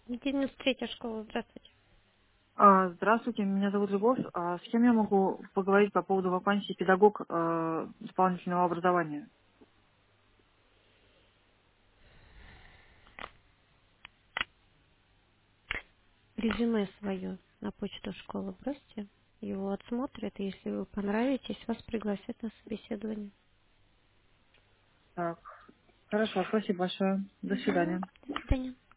93-я школа, здравствуйте. Здравствуйте, меня зовут Любовь. С кем я могу поговорить по поводу вакансии педагог дополнительного образования? Резюме свое на почту школы бросьте. Его отсмотрят, и если вы понравитесь, вас пригласят на собеседование. Так, хорошо, спасибо большое. До Мгм. свидания. До свидания.